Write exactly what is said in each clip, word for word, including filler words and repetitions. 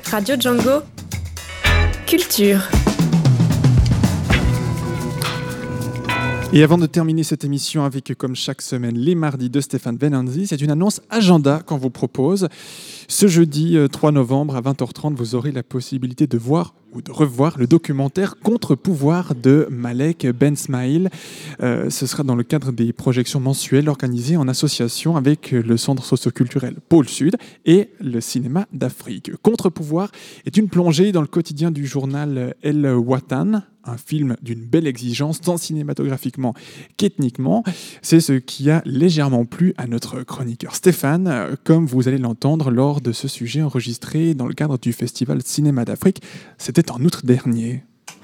Radio Django. Culture. Et avant de terminer cette émission avec, comme chaque semaine, les mardis de Stéphane Venanzi, c'est une annonce agenda qu'on vous propose. Ce jeudi trois novembre à vingt heures trente, vous aurez la possibilité de voir ou de revoir le documentaire Contre-pouvoir de Malek Bensmaïl. Euh, ce sera dans le cadre des projections mensuelles organisées en association avec le Centre socioculturel Pôle Sud et le Cinéma d'Afrique. Contre-pouvoir est une plongée dans le quotidien du journal El Watan, un film d'une belle exigence, tant cinématographiquement qu'ethniquement. C'est ce qui a légèrement plu à notre chroniqueur Stéphane, comme vous allez l'entendre lors de ce sujet enregistré dans le cadre du Festival Cinéma d'Afrique. C'était en août dernier.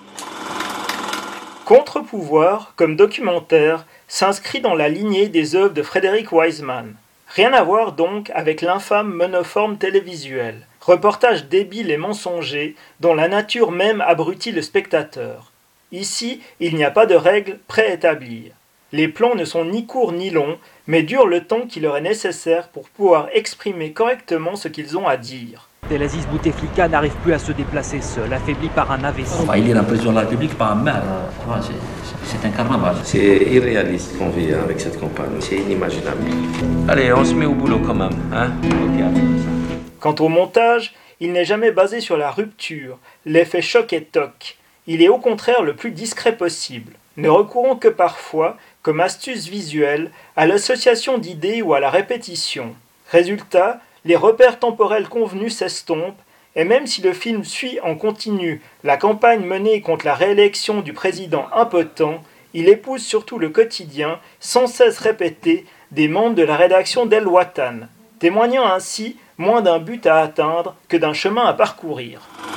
Contre-pouvoir, comme documentaire, s'inscrit dans la lignée des œuvres de Frederick Wiseman. Rien à voir donc avec l'infâme monoforme télévisuel, reportage débile et mensonger dont la nature même abrutit le spectateur. Ici, il n'y a pas de règles préétablies. Les plans ne sont ni courts ni longs, mais durent le temps qui leur est nécessaire pour pouvoir exprimer correctement ce qu'ils ont à dire. Abdelaziz Bouteflika n'arrive plus à se déplacer seul, affaibli par un A V C. Enfin, il est la président de la République par un maire. Ouais, c'est, c'est, c'est un carnaval. C'est irréaliste qu'on vit avec cette campagne. C'est inimaginable. Allez, on se met au boulot quand même. Hein okay, Quant au montage, il n'est jamais basé sur la rupture, l'effet choc et toc. Il est au contraire le plus discret possible, ne recourant que parfois, comme astuce visuelle, à l'association d'idées ou à la répétition. Résultat, les repères temporels convenus s'estompent, et même si le film suit en continu la campagne menée contre la réélection du président impotent, il épouse surtout le quotidien, sans cesse répété, des membres de la rédaction d'El Watan, témoignant ainsi moins d'un but à atteindre que d'un chemin à parcourir.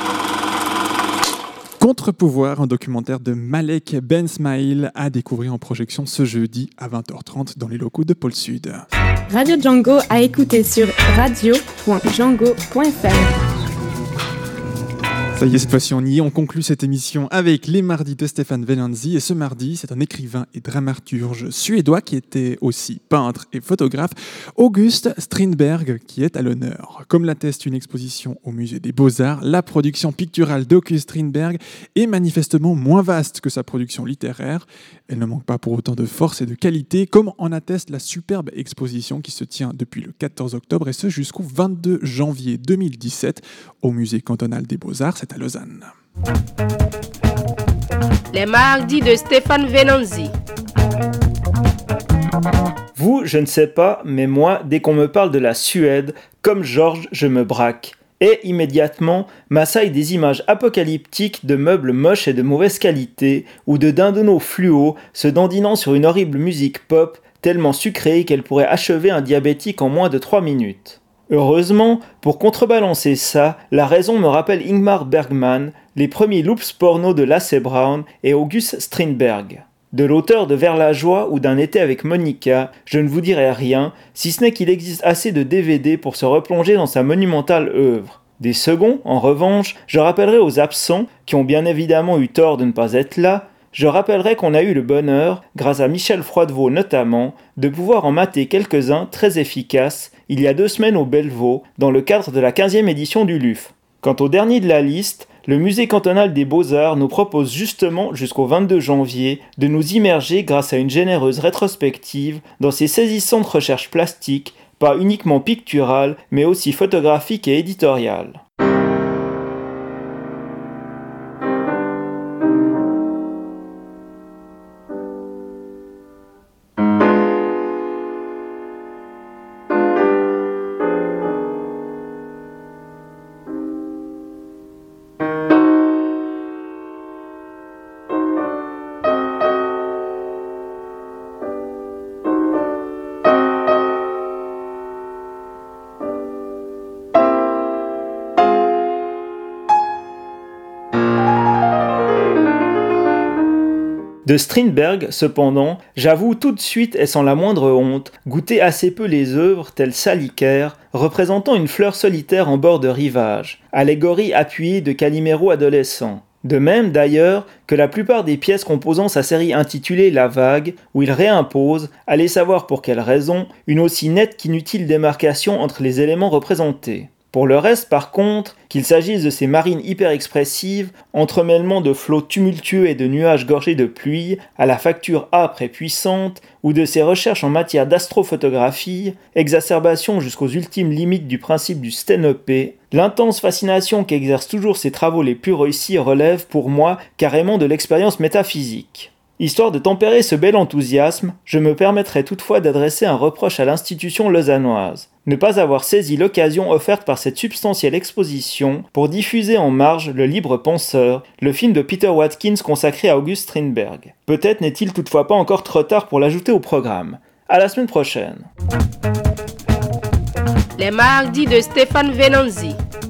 Contre-pouvoir, un documentaire de Malek Bensmaïl à découvrir en projection ce jeudi à vingt heures trente dans les locaux de Pôle Sud. Radio Django à écouter sur radio point django point f r. Ça y est, cette fois-ci on y est, on conclut cette émission avec les mardis de Stéphane Venanzi. Et ce mardi, c'est un écrivain et dramaturge suédois qui était aussi peintre et photographe, August Strindberg, qui est à l'honneur. Comme l'atteste une exposition au musée des Beaux-Arts, la production picturale d'August Strindberg est manifestement moins vaste que sa production littéraire. Elle ne manque pas pour autant de force et de qualité, comme en atteste la superbe exposition qui se tient depuis le quatorze octobre et ce jusqu'au vingt-deux janvier deux mille dix-sept au musée cantonal des Beaux-Arts. C'est à Lausanne. Les mardis de Stéphane Venanzi. Vous, je ne sais pas, mais moi, dès qu'on me parle de la Suède, comme Georges, je me braque. Et immédiatement, m'assaillent des images apocalyptiques de meubles moches et de mauvaise qualité, ou de dindonneaux fluo se dandinant sur une horrible musique pop, tellement sucrée qu'elle pourrait achever un diabétique en moins de trois minutes. Heureusement, pour contrebalancer ça, la raison me rappelle Ingmar Bergman, les premiers loops porno de Lasse Brown et August Strindberg. De l'auteur de Vers la joie ou d'Un été avec Monica, je ne vous dirai rien, si ce n'est qu'il existe assez de D V D pour se replonger dans sa monumentale œuvre. Des seconds, en revanche, je rappellerai aux absents, qui ont bien évidemment eu tort de ne pas être là, je rappellerai qu'on a eu le bonheur, grâce à Michel Froidevaux notamment, de pouvoir en mater quelques-uns très efficaces, il y a deux semaines au Bellevaux, dans le cadre de la quinzième édition du L U F. Quant au dernier de la liste, le musée cantonal des Beaux-Arts nous propose justement jusqu'au vingt-deux janvier de nous immerger grâce à une généreuse rétrospective dans ses saisissantes recherches plastiques, pas uniquement picturales, mais aussi photographiques et éditoriales. De Strindberg, cependant, j'avoue tout de suite et sans la moindre honte, goûter assez peu les œuvres telles Salicaire, représentant une fleur solitaire en bord de rivage, allégorie appuyée de Calimero adolescent. De même, d'ailleurs, que la plupart des pièces composant sa série intitulée La Vague, où il réimpose, allez savoir pour quelle raison, une aussi nette qu'inutile démarcation entre les éléments représentés. Pour le reste, par contre, qu'il s'agisse de ces marines hyper expressives, entremêlement de flots tumultueux et de nuages gorgés de pluie, à la facture âpre et puissante, ou de ses recherches en matière d'astrophotographie, exacerbation jusqu'aux ultimes limites du principe du sténopé, l'intense fascination qu'exercent toujours ses travaux les plus réussis relève pour moi carrément de l'expérience métaphysique. Histoire de tempérer ce bel enthousiasme, je me permettrai toutefois d'adresser un reproche à l'institution lausannoise. Ne pas avoir saisi l'occasion offerte par cette substantielle exposition pour diffuser en marge Le Libre Penseur, le film de Peter Watkins consacré à August Strindberg. Peut-être n'est-il toutefois pas encore trop tard pour l'ajouter au programme. À la semaine prochaine. Les mardis de Stéphane Venanzi.